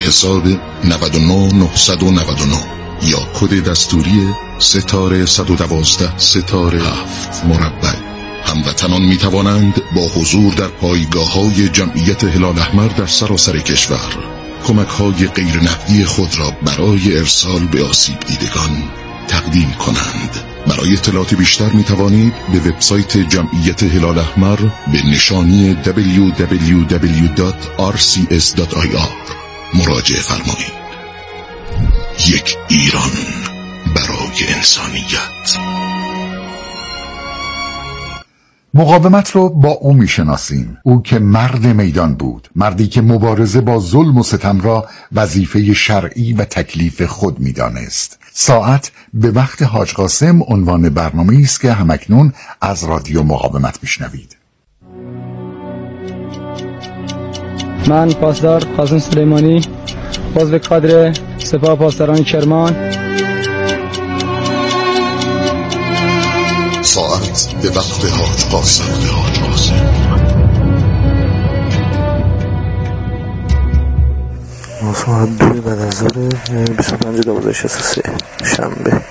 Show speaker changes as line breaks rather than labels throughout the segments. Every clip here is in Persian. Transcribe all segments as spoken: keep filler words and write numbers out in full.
حساب نه نه نه نه نه یا کد دستوری ستاره صد و دوازده ستاره هفت مربع. هموطنان می توانند با حضور در پایگاه های جمعیت هلال احمر در سراسر کشور کمک های غیر نقدی خود را برای ارسال به آسیب دیدگان تقدیم کنند. برای اطلاعات بیشتر می توانید به وبسایت جمعیت هلال احمر به نشانی دبلیو دبلیو دبلیو دات آر سی اس دات آی آر مراجعه فرمایید. یک ایران برای انسانیت.
مقاومت رو با او میشناسیم، او که مرد میدان بود، مردی که مبارزه با ظلم و ستم را وظیفه شرعی و تکلیف خود میدانست. ساعت به وقت حاج قاسم عنوان برنامه‌ای است که همکنون از رادیو مقاومت میشنوید.
من پاسدار قاسم سلیمانی، عضو کادر سپاه پاسداران کرمان.
ساعت به وقت حاج قاسم.
ساعت دو بعد از ظهر بیست و پنج دوازده شصت و سه شنبه.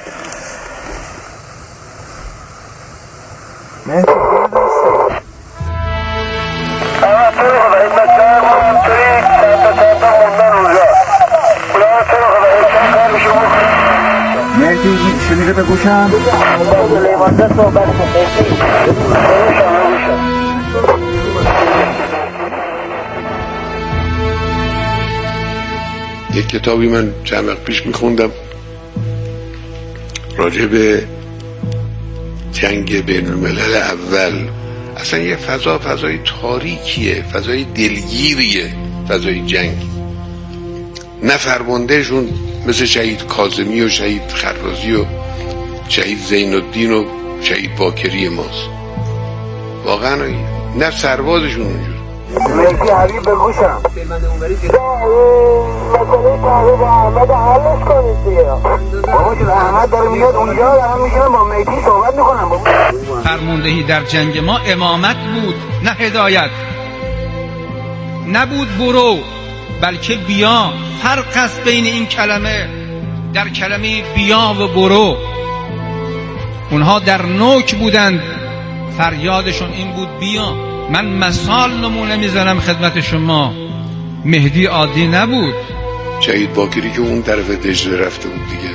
مهدی شنیده به گوشم لیوانده صحبت کن.
یک کتابی من چند وقت پیش میخوندم راجع به جنگ بین الملل اول. اصلا یه فضا فضای تاریکیه، فضای دلگیریه، فضای جنگ. نه فرماندهشون مثل شهید کاظمی و شهید خرازی و شهید زین الدین و شهید باکری ماست، واقعا نه سربازشون اونجور.
مهدی حبیب بگوشم مسئله تحویل احمد حلش کنید دیگه. بابا چون احمد داره میاد اونجا دارم میشنم با مهدی صحبت میکنم.
فرماندهی در جنگ ما امامت بود، نه هدایت. نبود برو بلکه بیا. فرق است بین این کلمه، در کلمه بیا و برو. اونها در نوک بودند، فریادشون این بود بیا. من مثال نمونه میزنم خدمت شما، مهدی عادی نبود.
شهید باکری که اون طرف دجله رفته بود دیگه،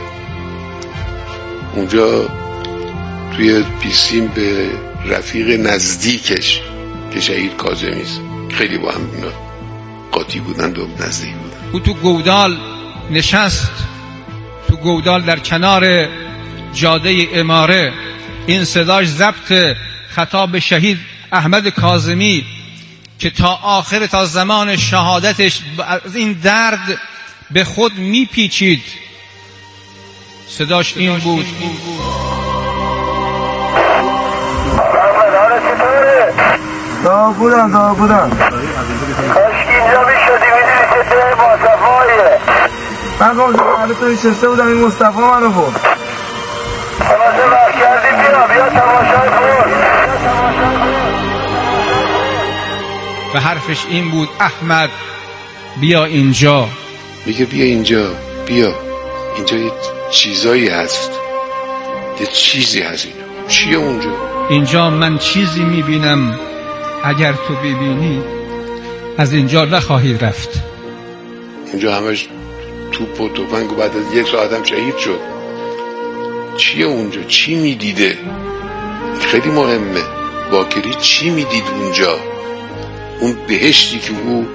اونجا توی پیسیم به رفیق نزدیکش که شهید کاظمی است، خیلی با هم قاطی بودند و نزدیک بودند.
او تو گودال نشست، تو گودال در کنار جاده اماره. این صداش ضبط خطاب شهید احمد کاظمی که تا آخر، تا زمان شهادتش از این درد به خود میپیچید. صداش این بود.
دا بودن دا بودن کاشکی اینجا میشدی میدونی که ده مصطفاییه. من گفتم حالا تو نشسته بودم این مصطفی منو بود. تماشا بر کردی بیا بیا تماشای بود.
و حرفش این بود احمد بیا اینجا.
میگه بیا اینجا، بیا اینجا یه چیزایی هست، یه چیزی هست. اینجا چیه اونجا؟
اینجا من چیزی میبینم اگر تو ببینی از اینجا نخواهی رفت.
اونجا همش توپ و تفنگ و بعد از یک ساعت هم شهید شد. چیه اونجا؟ چی میدیده؟ خیلی مهمه. باکری چی میدید اونجا؟ اون بهشتی که او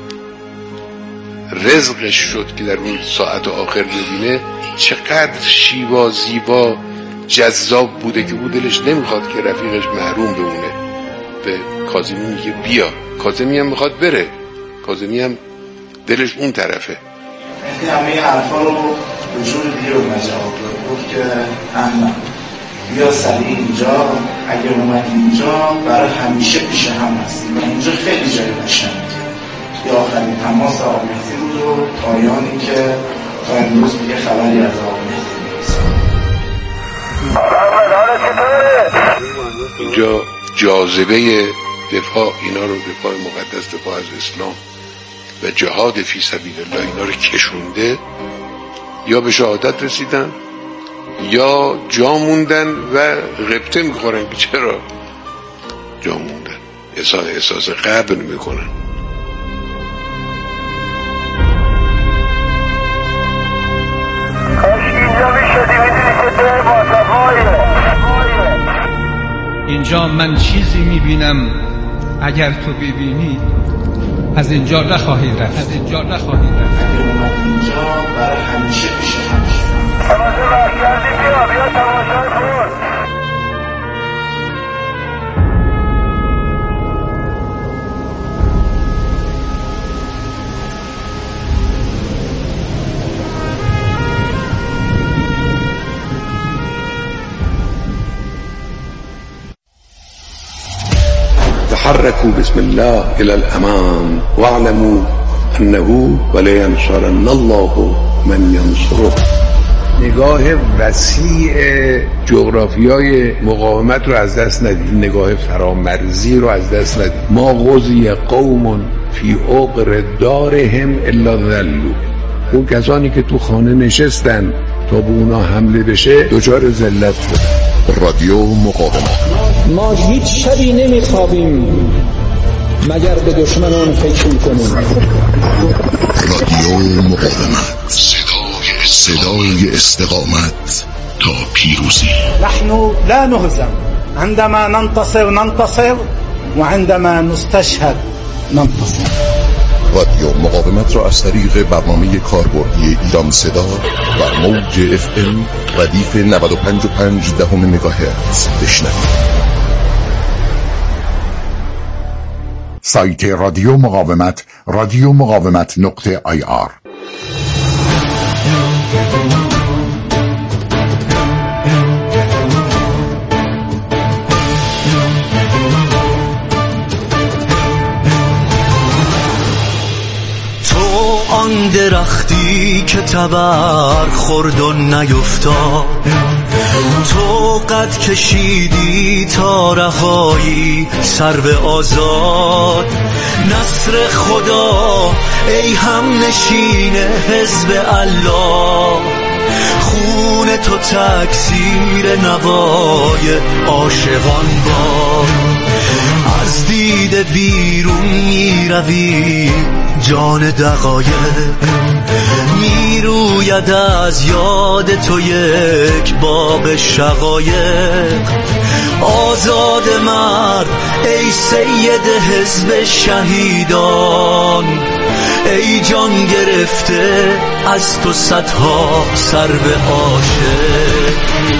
رزقش شد که در اون ساعت آخر ببینه چقدر شیوا زیبا جذاب بوده که او دلش نمیخواد که رفیقش محروم بمونه. به کاظمی میگه بیا. کاظمی هم میخواد بره، کاظمی هم دلش اون طرفه.
این همه حرفا رو به جور دیگه رو جواب داد. گفت که احمد بیا سریع اینجا، اگر اومد اینجا برای همیشه پیش هم هستیم و اینجا خیلی جای قشنگه. یا آخرین تماس آقا مهدی بود و پایانی که تا امروز دیگه خبری از آقا مهدی نیست.
اینجا جاذبه دفاع اینا رو، دفاع مقدس، دفاع از اسلام و جهاد فی سبیل الله اینا رو کشونده، یا به شهادت رسیدن یا جا موندن و غبطه میخورن که چرا جا موندن، احساس احساس غبن میکنن.
اینجا من چیزی میبینم اگر تو ببینی از اینجا نخواهی رفت، از اینجا نخواهی رفت.
اگر اومد اینجا برای همیشه پیش همیشه.
تماشا وقت کردی بیا بیا تماشا کن.
تحركوا بسم الله إلى الأمام واعلموا أنه ولينصرن الله من ينصره. نگاه وسیع جغرافیای مقاومت رو از دست ندید، نگاه فرامرزی رو از دست ندید. ما غزی قوم فی عقر دارهم الا ذلوا. اون کسانی که تو خانه نشستن تا به اونا حمله بشه دچار ذلت شد.
رادیو مقاومت.
ما هیچ شبی نمیخوابیم مگر به دشمنان فکر کنیم.
رادیو مقاومت، صدای صدای استقامت تا پیروزی.
نحن لا نهزم عندما ننتصر ننتصر وعندما نستشهد ننتصر.
رادیو مقاومت را از طریق برنامه کاربردی ایران صدا و موج اف ام ردیف نود و پنج و پنج دهم مگاهرتز بشنوید.
سایت رادیو مقاومت رادیو مقاومت نقطه آی آر.
آن درختی که تبر خورد و نیفتاد، تو قد کشیدی تا رهایی سرو آزاد. نصر خدا ای هم نشین حزب الله، خون تو تکثیر نوای عاشقان باد. از دیده بیرون می روی جان دقایق، می روید از یاد تو یک باب شقایق. آزاد مرد ای سید حزب شهیدان، ای جان گرفته از تو صدها سرو عاشق.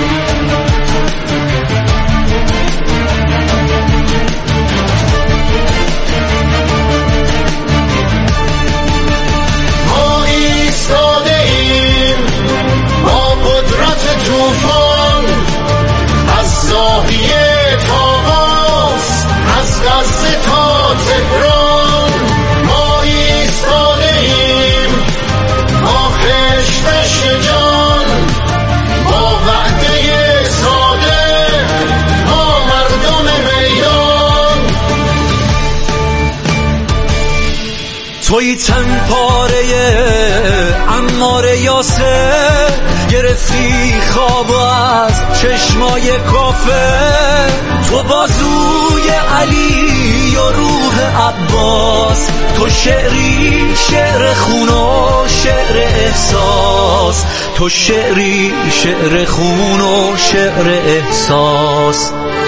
توی تن پاره عمار یاسر، گرفتی خواب از چشمای کافر. تو بازوی علی و روح عباس، تو شعری شعر خون و شعر احساس، تو شعری شعر خون و شعر احساس.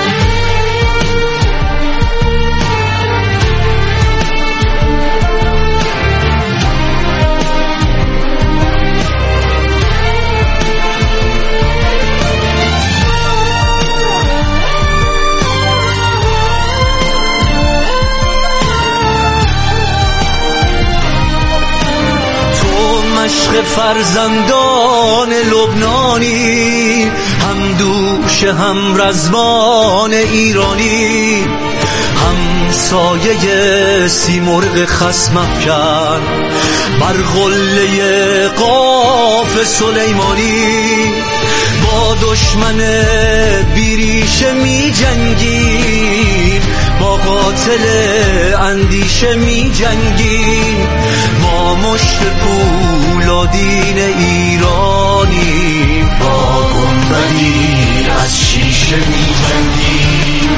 عشق فرزندان لبنانی، هم دوش هم رزمان ایرانی، هم سایه سیمرغ خصم افکن بر قله قاف سلیمانی. با دشمن بیریشه می جنگیم، با قاتل اندیشه می جنگیم. ما مشت پولادین ایرانیم، با گنبدی از شیشه می جنگیم.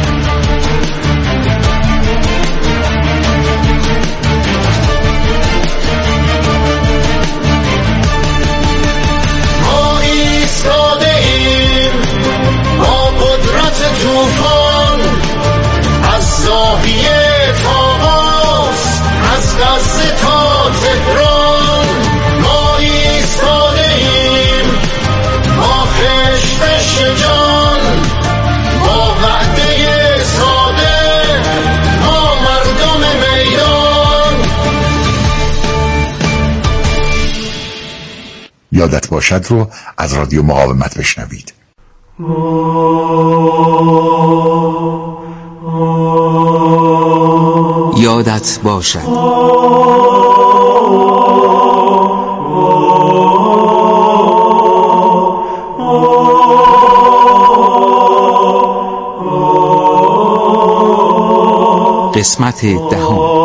ما ایستاده ایم با قدرت توفان، از زاویه تا قاس، از غزه تا تهران. ما ایستاده ایم با خشت شجان، با وعده ساده، ما مردم میدان.
یادت باشد رو از رادیو مقاومت بشنوید.
یادت باشد. قسمت دهم.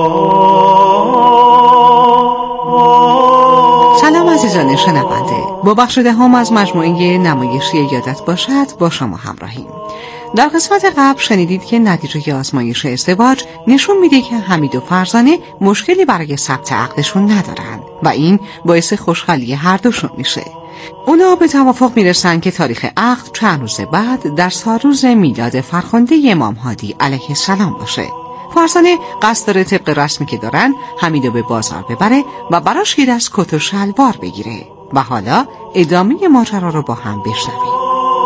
سلام عزیزان شنونده، با بخش دهم از مجموعه نمایشی یادت باشد با شما همراهیم. در قسمت قبل شنیدید که نتیجه آزمایش ازدواج نشون میده که حمید و فرزانه مشکلی برای ثبت عقدشون ندارن و این باعث خوشحالی هر دوشون میشه. اونا به توافق میرسن که تاریخ عقد چند روز بعد در سالروز میلاد فرخنده امام هادی علیه السلام باشه. فرزانه قصد داره طبق رسمی که دارن حمیدو به بازار ببره و براش گیر از کت و شلوار بگیره. و حالا ادامه ماجرا رو با هم بشنویم.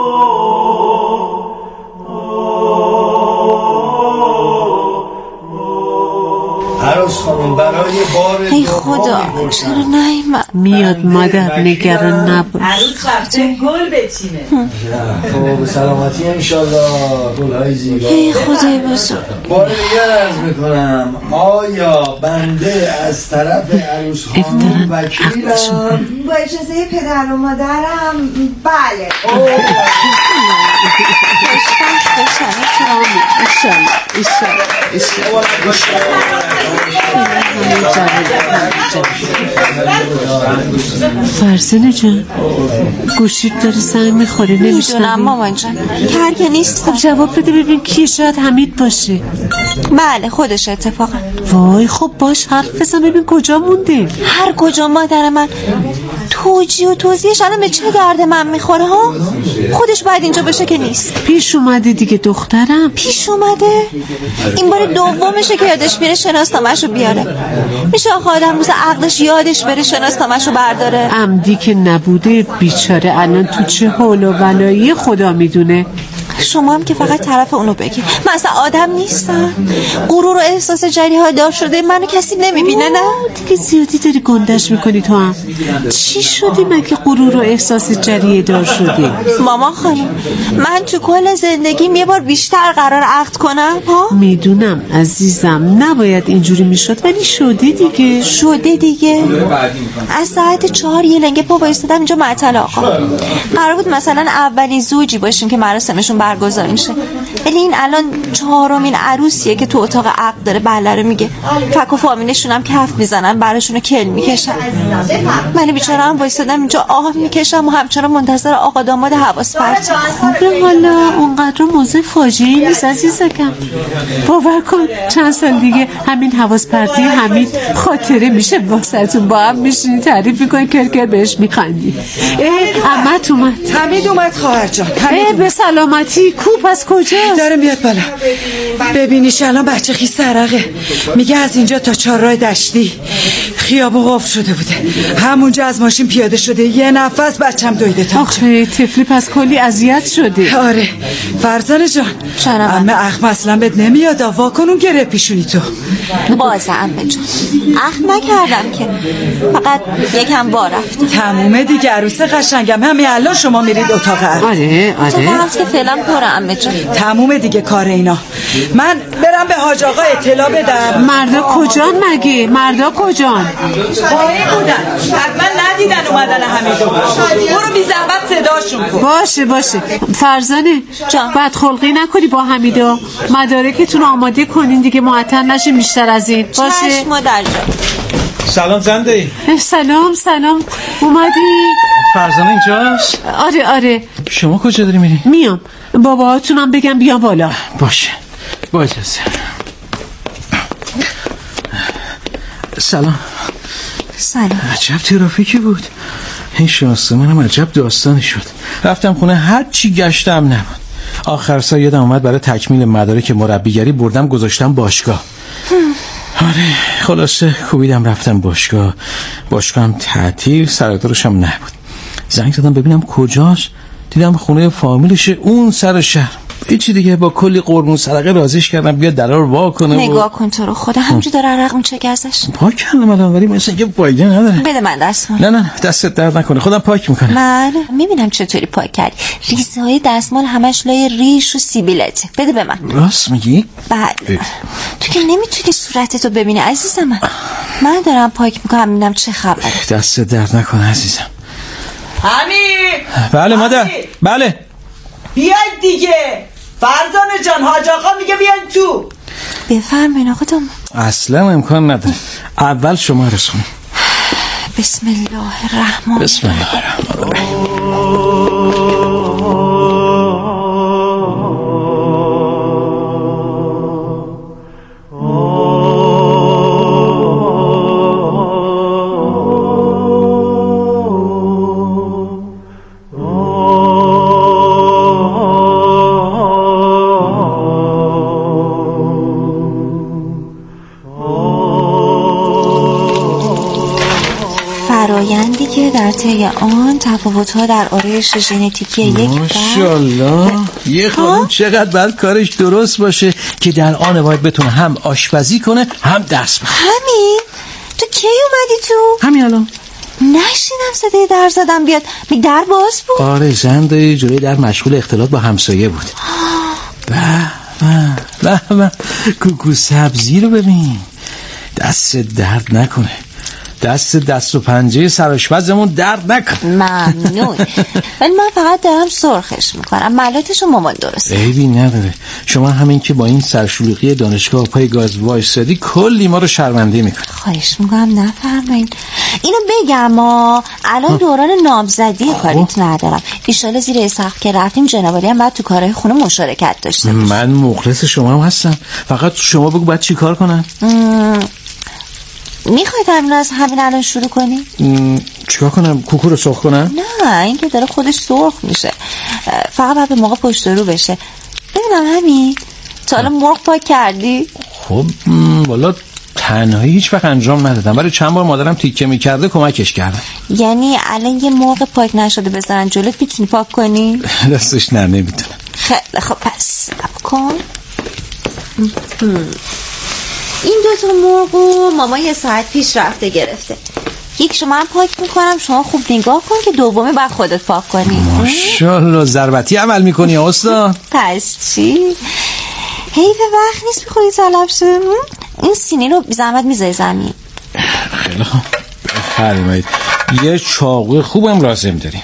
عروس خانم برای بار
ای خدا چرا نیومد؟
میاد مادر، نگران نباش.
عروس رفته گل بچینه.
خب به سلامتی انشالله. گل‌های زیبا.
ای خدای بزرگ.
بار دیگر عرض میکنم آیا بنده از طرف عروس خانم وکیلم؟
با اجازه پدر و مادرم بله.
فرزانه جان گوشیت داره زنگ میخوره نمیشنم.
میدونم مامان جان کرگه نیست.
خب جواب بده ببین کی، شاید حمید باشه.
بله خودش اتفاقا.
وای خب باش حرف بزن ببین کجا مونده.
هر کجا مادر من، توجیه و توضیحش الان به چه درد من میخوره ها؟ خودش باید اینجا بشه که نیست.
پیش اومده دیگه دخترم.
پیش اومده؟ این بار دومشه که یادش میره شناسنامه‌شو بیاره. میشه آخه آدم روز عقدش یادش بره شناسنامه‌شو برداره؟
عمدی که نبوده بیچاره الان تو چه حال و ولایی خدا میدونه.
شما هم که فقط طرف اونو بگی. من اصلا آدم نیستم. غرور و احساس جریحه دار شده منو کسی نمیبینه. نه
دیگه زیادی داری گندش میکنی تو هم. چی شدی مگه غرور و احساس جریحه دار شده؟
مامان خانم من تو کل زندگیم یه بار بیشتر قرار عقد کنم ها؟
میدونم عزیزم نباید اینجوری میشد ولی شده دیگه.
شده دیگه. از ساعت چهار یه لنگه پا بایستادم اینجا معطل آقا. قرار بود مثلا اولین زوجی باشیم که مراسمشون برگزار میشه، ولی این الان چهارمین عروسیه که تو اتاق عقد داره بله رو میگه. فک و فامیلشون هم کف میزنن براشونو کل میکشن. من بیچاره هم وایسادم اینجا آه میکشم و همچنان منتظر آقا داماد حواس پرت.
خب حالا اونقدر موضوع فاجعه‌ای نیست عزیزکم. باور کن چند سال دیگه همین حواس پرتی حمید خاطره میشه واسهتون. با هم میشینی تعریف میکنی کرکر بهش میخندی. ای عمت اومد.
حمید اومد خواهر جان.
ای به سلامتی. کوپ از کجاست؟
داره میاد بالا. ببینیش الان بچه خیس عرقه. میگه از اینجا تا چهارراه دشتی خیابون قفل شده بوده، همونجا از ماشین پیاده شده، یه نفس بچم دویده تا
آخه طفلی پس کلی اذیت شده.
آره فرزانه جان عمه اخم اصلا بهت نمیاد. وا کن اون گره پیشونی تو.
بازه عمه جان اخم نکردم که، فقط یکم وا رفت.
تمومه دیگه عروس قشنگم. همین الان شما میرید اتاق عقد.
آره آره
طرف که فعلا پره عمه جان.
تمومه دیگه کار اینا. من برم به حاج آقا اطلاع بدم.
مردا کجان مگه؟ مردا کجان؟
قایب بودن حتما ندیدن اومدن حمیدو. برو بی زحمت صداشون کن.
باشه باشه فرزانه بد خلقی نکنی با حمیدا، مدارکتون آماده کنین دیگه، معطل نشین بیشتر از این. باشه
چشم مادر جان.
سلام زنده.
سلام سلام. اومدی؟
فرزانه اینجاست؟
آره آره.
شما کجا داری میری؟
میام باباهاتونم بگم بیام بالا.
باشه با اجازه. سلام.
سلام.
عجب ترافیکی بود این شانسه، منم عجب داستانی شد. رفتم خونه هر چی گشتم نبود. آخر سر یادم اومد برای تکمیل مدارک مربیگری بردم گذاشتم باشگاه. آره خلاصه کوبیدم رفتم باشگاه. باشگاه هم تعطیل، سردارش هم نبود. زنگ زدم ببینم کجاست، دیدم خونه فامیلشه اون سر شهر. هیچی دیگه، با کلی قربون صدقه رازیش کردم بیاد در رو وا کنه.
نگاه کن تو رو خدا، همینجور داره عرق میچکه ازش.
پاک کردم الان ولی مثلا که فایده نداره.
بده من دستمال.
نه نه دستت درد نکنه، خودم پاک میکنم.
من میبینم چطوری پاک کردی. ریزه های دستمال همش لای ریش و سیبیلته. بده به من.
راست میگی؟
بله. تو که نمیتونی صورتتو ببینی عزیزم. من من دارم پاک میکنم ببینم چه خبره.
دست درد نکنه عزیزم.
حمید.
بله مادر. بله.
بیاید دیگه. فرزانه جان، حاج آقا میگه بیاین تو.
بفرمایین آقا دام.
اصلا امکان نداره. اول شما عرض کنید.
بسم الله الرحمن
بسم الله الرحمن الرحیم.
فرآیندی که در طی آن تفاوت‌ها در آرایش ژنتیکی یک
ماشاءالله یه خانم چقدر باید کارش درست باشه که در آن باید بتونه هم آشپزی کنه هم درس بخونه.
همین تو کی اومدی تو؟
همین الان.
نشینم صدای در زدم بیاد. می در باز بود؟
آره زنده جلوی در مشغول اختلاط با همسایه بود. به به به کوکو سبزی رو ببین، دست درد نکنه، دست دست و پنجه سرآشپزمون درد نکن.
ممنون. ولی من فقط دارم سرخش میکنم، ملاتشو مامان درست.
عیبی نداره، شما همین که با این سرشلوغی دانشگاه پای گاز وایسادی کلی ما رو شرمنده میکنی.
خواهش میکنم نفرمایین. اینو بگم ما الان دوران نامزدی، کاریت ندارم. ایشالا زیر سقف که رفتیم جنابالی هم باید تو کارهای خونه مشارکت داشته باشه.
من مخلص شما هم هستم، فقط شما بگو باید چی کار کنم.
میخواید همین از همین الان شروع کنی؟
چیکار کنم؟ کوکو رو سرخ کنم؟
نه این که داره خودش سرخ میشه، فقط باید به موقع پشت رو بشه. ببینم همین تا حالا مرغ پاک کردی؟
خب والا تنهایی هیچ وقت انجام ندادم، ولی چند بار مادرم تیکه میکرده کمکش کردم.
یعنی الان یه مرغ پاک نشده بذارن جلوت میتونی پاک کنی؟
دستش نه نمیتونم.
خیلی خب پس صبر کن. این دوتا مرغو ماما یه ساعت پیش رفته گرفته. یک شما هم پاک میکنم، شما خوب نگاه کن که دومی بعد خودت پاک کنی.
ماشاءالله ضربتی عمل میکنی استاد.
پس چی؟ حیف وقت نیست بخوری طلب شده. این سینی رو بی زحمت میذاری زمین.
خیلی خوب بفرمایید. یه چاقو خوبم لازم داریم.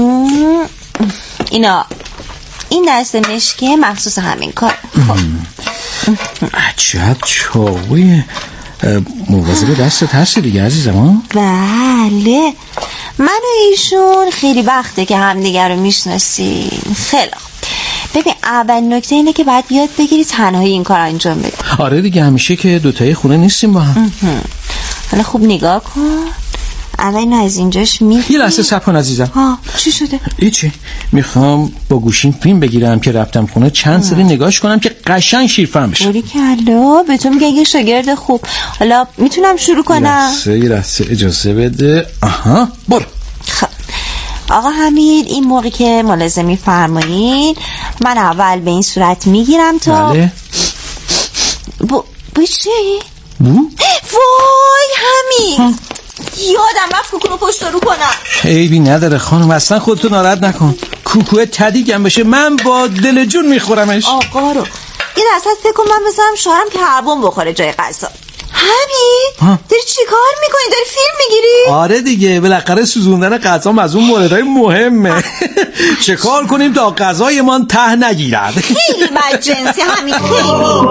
اینا این دست مشکی مخصوص همین کار. خب
عجب چاقوی مواظب دستت هستی دیگه عزیزم.
بله من و ایشون خیلی وقته که همدیگه رو میشناسیم. خیلی ببین اول نکته اینه که باید یاد بگیری تنهایی این کار انجام بدی.
آره دیگه همیشه که دوتایی خونه نیستیم با هم.
حالا خوب نگاه کن. اول اینو از اینجاش میگی.
یه لحظه صبر کن عزیزم.
ها چی شده؟
هیچی، میخوام با گوشیم فیلم بگیرم که رفتم خونه چند سری نگاهش کنم که قشنگ شیرفهم بشه.
باری کلا به تو میگه یه شاگرد خوب. حالا میتونم شروع کنم؟
یه لحظه اجازه بده. آها برو.
خب آقا حمید این موقعی که ملاحظه میفرمایین من اول به این صورت میگیرم تا
بله.
با با چی؟
بو؟
وای حمید یادم رفت کوکو رو پشت رو کنم.
عیبی نداره خانم، اصلا خودتو ناراحت نکن. کوکو تدیگم بشه من با دل جون میخورمش.
آقا رو یه درصد فکر کنم من بذارم شوهرم که کربن بخوره جای غذا. حمید داری چی کار میکنی؟ داری فیلم میگیری؟
آره دیگه، بالاخره سوزوندن غذا از اون موردهای مهمه. چه کار کنیم تا غذایمان ته نگیرد؟
خیلی بدجنسی حمید، خیلی.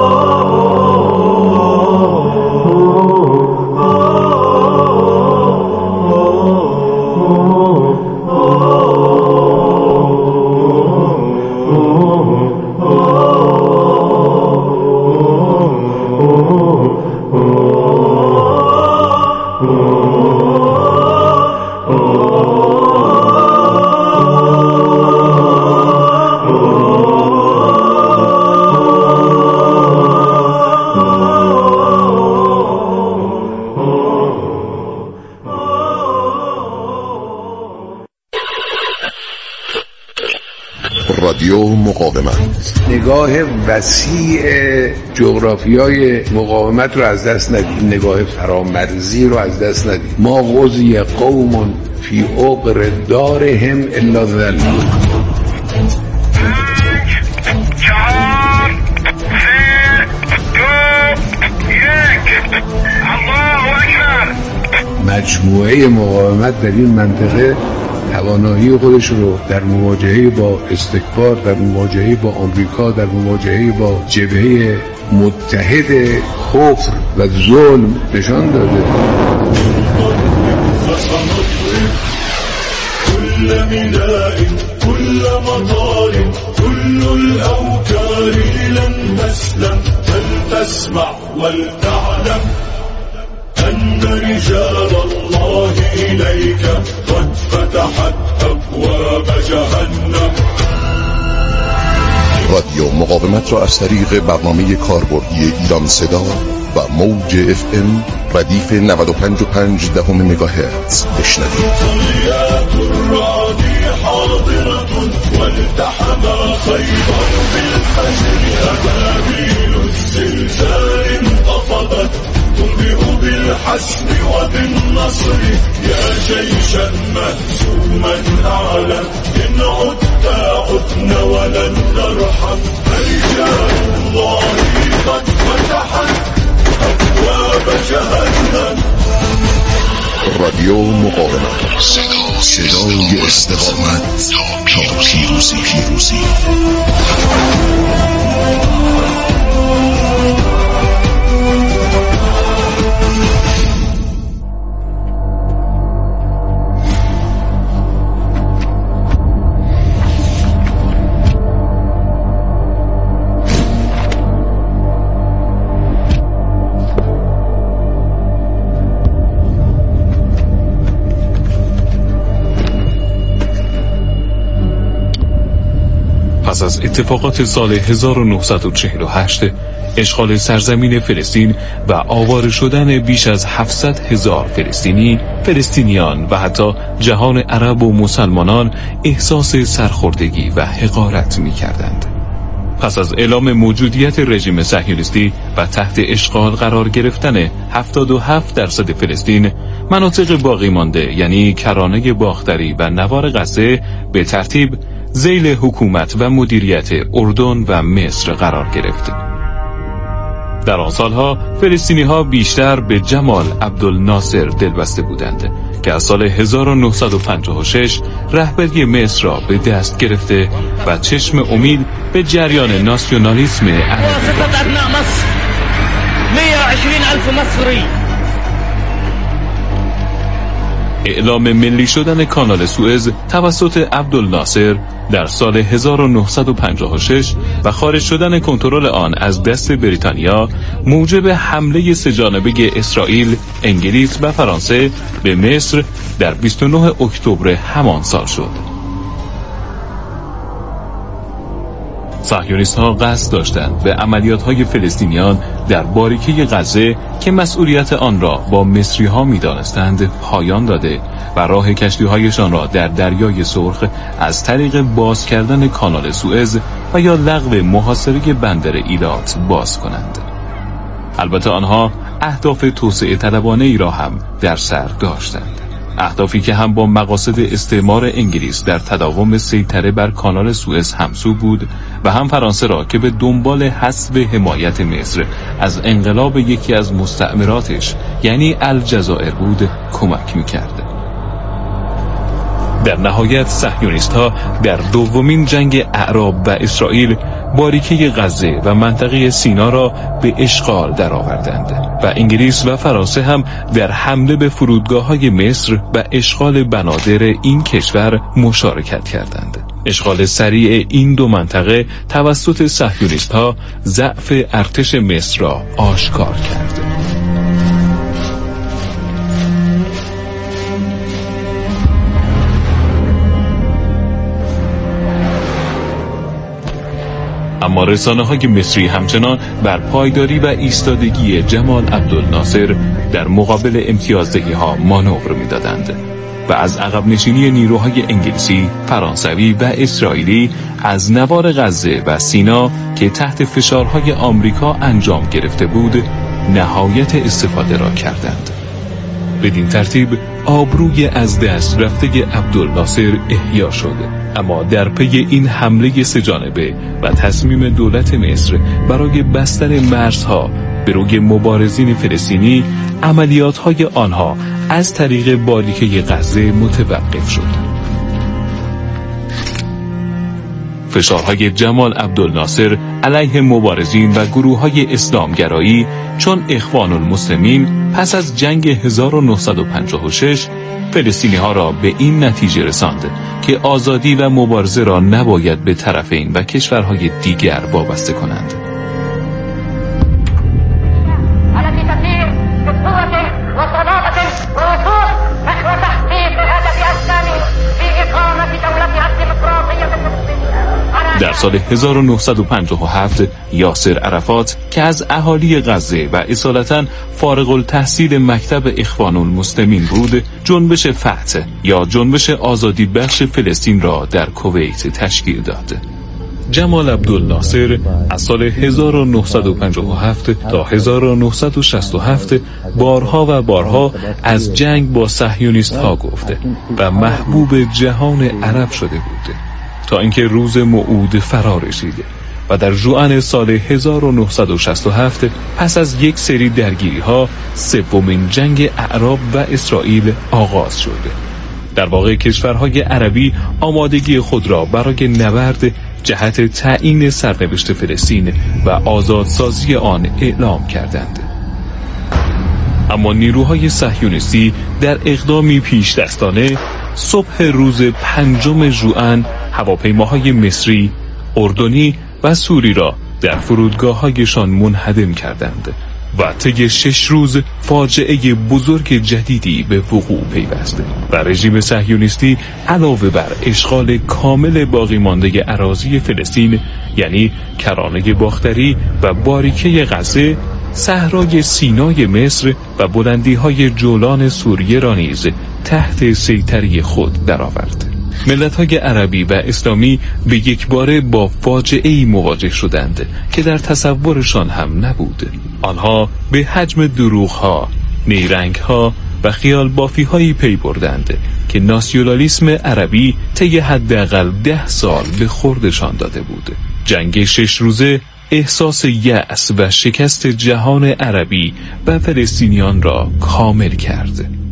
رادیو مقاومت.
نگاه وسیع جغرافیای مقاومت رو از دست ندید، نگاه فرامرزی رو از دست ندید. ما غزی قوم فی عقر دارهم الا ذل. مجموعه مقاومت در این منطقه توانایی خودش رو در مواجهه با استکبار، در مواجهه با آمریکا، در مواجهه با جبهه متحد کفر و ظلم نشان داده.
كل ميناء كل مطار كل الأوكار لن تسلم فلتسمع ولتعلم أن رجال الله إليك قد فتحت أبواب جهنم.
رادیو مقاومت را از طریق برنامه کاربردی ایران صدا و موج اف ام ردیف نود و پنج و پنج دهم مگاهرتز بشنوید.
طليات الرعد حاضرة والتحم خيبر بالفجر أبابيل الزلزال انقفضت تنبئ بالحسم وبالنصر يا جيشا مهزوما أعلى إن عدت عدنا ولن نرحم رجال الله قد فتحت أبواب جهنم.
رادیو مقاومت، صدای استقامت تا پیروزی. پیروزی
پس از اتفاقات سال هزار و نهصد و چهل و هشت، اشغال سرزمین فلسطین و آواره شدن بیش از هفتصد هزار فلسطینی، فلسطینیان و حتی جهان عرب و مسلمانان احساس سرخوردگی و حقارت می کردند. پس از اعلام موجودیت رژیم صهیونیستی و تحت اشغال قرار گرفتن هفتاد و هفت درصد فلسطین، مناطق باقی مانده یعنی کرانه باختری و نوار غزه به ترتیب ذیل حکومت و مدیریت اردن و مصر قرار گرفت. در آن سالها فلسطینی ها بیشتر به جمال عبدالناصر دلبسته بودند که از سال هزار و نهصد و پنجاه و شش رهبری مصر را به دست گرفته و چشم امید به جریان ناسیونالیسم عربی اعلام ملی شدن کانال سوئز توسط عبدالناصر در سال هزار و نهصد و پنجاه و شش و خارج شدن کنترل آن از دست بریتانیا موجب حمله سه‌جانبه اسرائیل، انگلیس و فرانسه به مصر در بیست و نه اکتبر همان سال شد. صهیونیست ها قصد داشتند به عملیات های فلسطینیان در باریکه غزه که مسئولیت آن را با مصری ها می دانستند پایان داده و راه کشتی هایشان را در دریای سرخ از طریق باز کردن کانال سوئز و یا لغو محاصره بندر ایلات باز کنند. البته آنها اهداف توسعه طلبانه ای را هم در سر داشتند، اهدافی که هم با مقاصد استعمار انگلیس در تداوم سیطره بر کانال سوئز همسو بود و هم فرانسه را که به دنبال حذف حمایت مصر از انقلاب یکی از مستعمراتش یعنی الجزایر بود کمک میکرد. در نهایت صهیونیست‌ها در دومین جنگ اعراب و اسرائیل باریکه غزه و منطقه سینا را به اشغال درآوردند و انگلیس و فرانسه هم در حمله به فرودگاه‌های مصر و اشغال بنادر این کشور مشارکت کردند. اشغال سریع این دو منطقه توسط صهیونیست‌ها ضعف ارتش مصر را آشکار کرد. اما رسانه‌های مصری همچنان بر پایداری و ایستادگی جمال عبدالناصر در مقابل امتیازدهی‌ها مانور می‌دادند و از عقب نشینی نیروهای انگلیسی، فرانسوی و اسرائیلی از نوار غزه و سینا که تحت فشارهای آمریکا انجام گرفته بود، نهایت استفاده را کردند. بدین ترتیب آبروی از دست رفته عبدالناصر احیا شد. اما در پی این حمله سه‌جانبه و تصمیم دولت مصر برای بستن مرزها به روی مبارزین فلسطینی، عملیات‌های آنها از طریق باریکه غزه متوقف شد. فشارهای جمال عبدالناصر علیه مبارزین و گروه‌های اسلامگرایی چون اخوان المسلمین پس از جنگ هزار و نهصد و پنجاه و شش فلسطینی‌ها را به این نتیجه رساند که آزادی و مبارزه را نباید به طرفین و کشورهای دیگر وابسته کنند. در سال هزار و نهصد و پنجاه و هفت یاسر عرفات که از اهالی غزه و اصالتاً فارغ التحصیل مکتب اخوان المسلمین بود، جنبش فتح یا جنبش آزادی بخش فلسطین را در کویت تشکیل داد. جمال عبدالناصر از سال هزار و نهصد و پنجاه و هفت تا هزار و نهصد و شصت و هفت بارها و بارها از جنگ با صهیونیست ها گفته و محبوب جهان عرب شده بود تا اینکه روز موعود فرا رسید و در ژوئن سال هزار و نهصد و شصت و هفت پس از یک سری درگیری ها سومین جنگ اعراب و اسرائیل آغاز شد. در واقع کشورهای عربی آمادگی خود را برای نبرد جهت تعیین سرنوشت فلسطین و آزادسازی آن اعلام کردند. اما نیروهای صهیونیستی در اقدامی پیش دستانه صبح روز پنجم ژوئن هواپیماهای مصری، اردنی و سوری را در فرودگاه‌هایشان منهدم کردند و طی شش روز فاجعه بزرگ جدیدی به وقوع پیوست و رژیم صهیونیستی علاوه بر اشغال کامل باقی مانده اراضی فلسطین یعنی کرانه باختری و باریکه غزه، صحرای سینای مصر و بلندی‌های جولان سوریه را نیز تحت سیطره خود درآورد. ملت‌های عربی و اسلامی به یک باره با فاجعه‌ای مواجه شدند که در تصورشان هم نبود. آنها به حجم دروغ‌ها، نیرنگ‌ها و خیال بافی‌هایی پی بردند که ناسیونالیسم عربی طی حداقل ده سال به خوردشان داده بود. جنگ شش روزه احساس یأس و شکست جهان عربی و فلسطینیان را کامل کرد.